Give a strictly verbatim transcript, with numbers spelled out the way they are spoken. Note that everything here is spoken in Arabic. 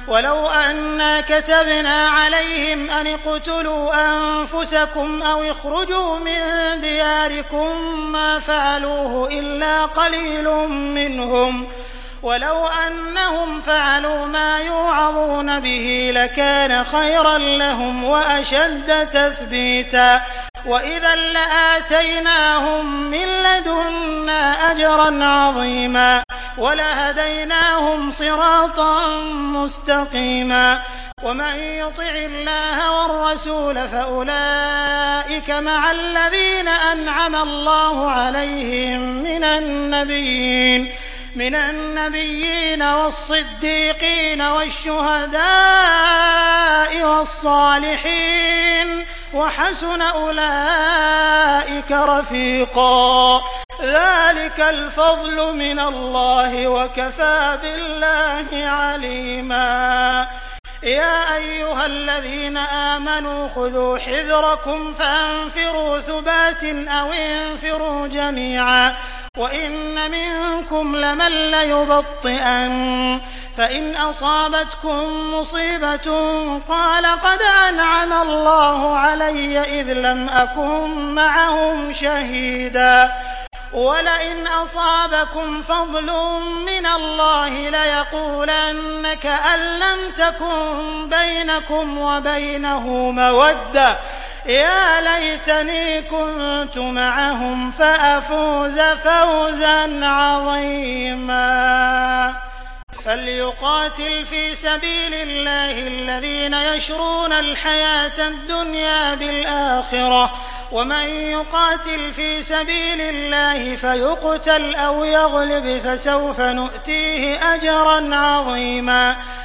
ولو أنا كتبنا عليهم أن اقتلوا أنفسكم أو اخرجوا من دياركم ما فعلوه إلا قليل منهم ولو أنهم فعلوا ما يوعظون به لكان خيرا لهم وأشد تثبيتا وإذا لآتيناهم من لدنا أجرا عظيما ولهديناهم صراطا مستقيما ومن يطع الله والرسول فأولئك مع الذين أنعم الله عليهم من النبيين من النبيين والصديقين والشهداء والصالحين وحسن أولئك رفيقا ذلك الفضل من الله وكفى بالله عليما يا أيها الذين آمنوا خذوا حذركم فانفروا ثبات أو انفروا جميعا وإن منكم لمن ليبطئن فإن أصابتكم مصيبة قال قد أنعم الله علي إذ لم أكن معهم شهيدا ولئن أصابكم فضل من الله ليقولن كأن لم تكن بينكم وبينه مودة يا ليتني كنت معهم فأفوز فوزا عظيما فليقاتل في سبيل الله الذين يشرون الحياة الدنيا بالآخرة ومن يقاتل في سبيل الله فيقتل أو يغلب فسوف نؤتيه أجرا عظيما